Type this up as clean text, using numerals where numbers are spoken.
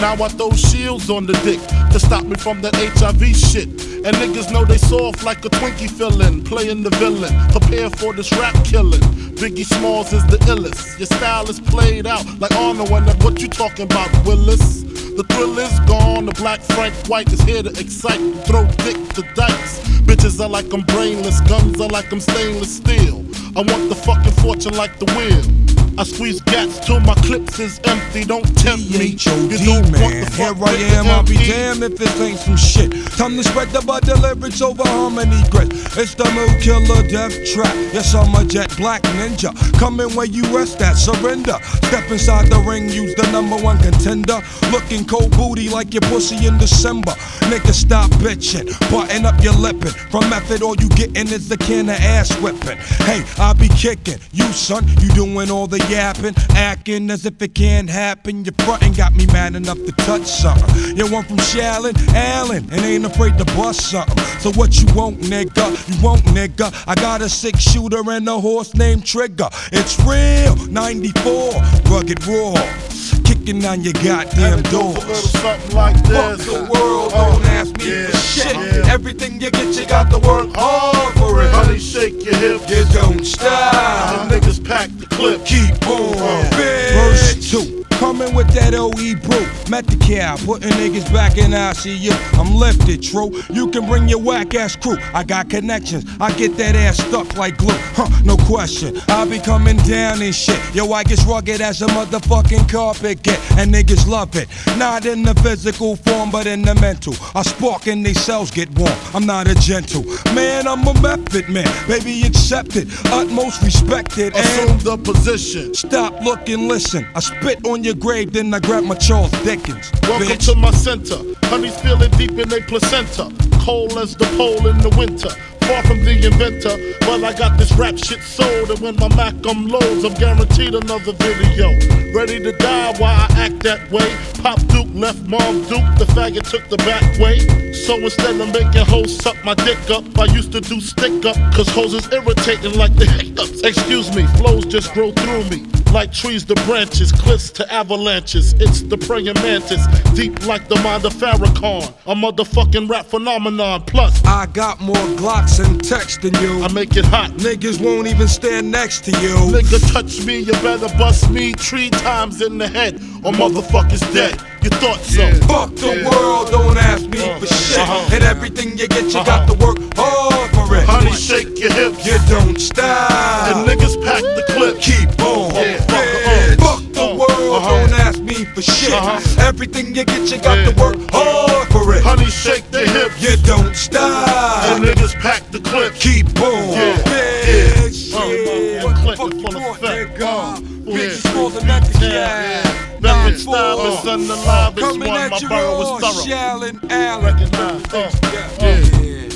Now I throw shields on the dick to stop me from that HIV shit. And niggas know they soft like a Twinkie fillin', playing the villain, prepare for this rap killing. Biggie Smalls is the illest. Your style is played out like Arnold, and what you talking about, Willis? The thrill is gone, the black Frank White is here to excite, throw dick to dice. Bitches are like I'm brainless, guns are like I'm stainless steel. I want the fucking fortune like the wheel. I squeeze gats till my clips is empty, don't tempt me. You don't want the fuck. Here I am, I'll be damned if this ain't some shit. Time to spread the butter lyrics over harmony grit. It's the Mood Killer Death Trap. Yes, I'm a jet black ninja. Coming where you rest at, surrender. Step inside the ring, use the #1 contender. Looking cold booty like your pussy in December. Nigga, stop bitching, button up your lippin'. From method, all you gettin' is a can of ass whipping. Hey, I be kicking. You son, you doing all the yapping, acting as if it can't happen. Your frontin' got me mad enough to touch something. You want from Shallon, Allen, and ain't afraid to bust something. So what you want, nigga? You want, nigga? I got a 6-shooter and a horse named Trigger. It's real, 94, rugged raw, kicking on your goddamn doors. Something like this. Fuck the world, don't ask me for shit. Everything you get, you got to work hard for it. Honey, shake your hips. You don't stop. The niggas pack the clip. Keep on. Verse 2. Coming with that OE brew, met the cow, putting niggas back in ICU. I'm lifted, true. You can bring your whack ass crew. I got connections. I get that ass stuck like glue. No question. I be coming down and shit. Yo, I get rugged as a motherfucking carpet get, and niggas love it. Not in the physical form, but in the mental. I spark and they cells get warm. I'm not a gentle man. I'm a method man. Baby, accept it. Utmost respected. Assume the position. Stop, look, and listen. I spit on your grave, then I grab my Charles Dickens. Welcome bitch. to my center. Honey's feeling deep in their placenta. Cold as the pole in the winter. Far from the inventor, but I got this rap shit sold. And when my Mac loads, I'm guaranteed another video. Ready to die while I act that way. Pop Duke left Mom Duke, the faggot took the back way. So instead of making hoes suck my dick up, I used to do stick up, cause hoes is irritating like the hiccups. Excuse me, flows just grow through me. Like trees to branches, cliffs to avalanches. It's the praying mantis, deep like the mind of Farrakhan. A motherfucking rap phenomenon. Plus, I got more Glocks and text than you. I make it hot. Niggas won't even stand next to you. Nigga touch me, you better bust me 3 times in the head, or motherfuckers dead. You thought so? Fuck the world, don't ask me for shit. And everything you get, you got to work hard for it. Honey, shake your hips. You don't stop. And niggas pack the clip. Keep on. Fuck the world, don't ask me for shit. Everything you get, you got to work hard for it. Honey, shake the hips. You don't stop. And niggas pack the clip. Keep on. What the fuck you want, nigga? Bitches more than that, yeah. Method style is on the live. It's Coming one, at my you borough raw, is thorough. Shallon, Allen. Recognize, yeah.